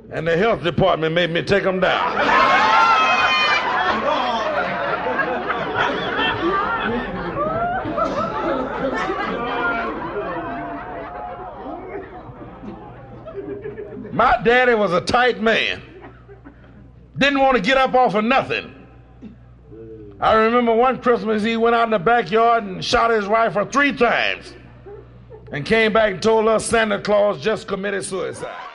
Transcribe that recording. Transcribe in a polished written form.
And the health department made me take them down. My daddy was a tight man. Didn't want to get up off of nothing. I remember one Christmas he went out in the backyard and shot his rifle 3 times and came back and told us Santa Claus just committed suicide.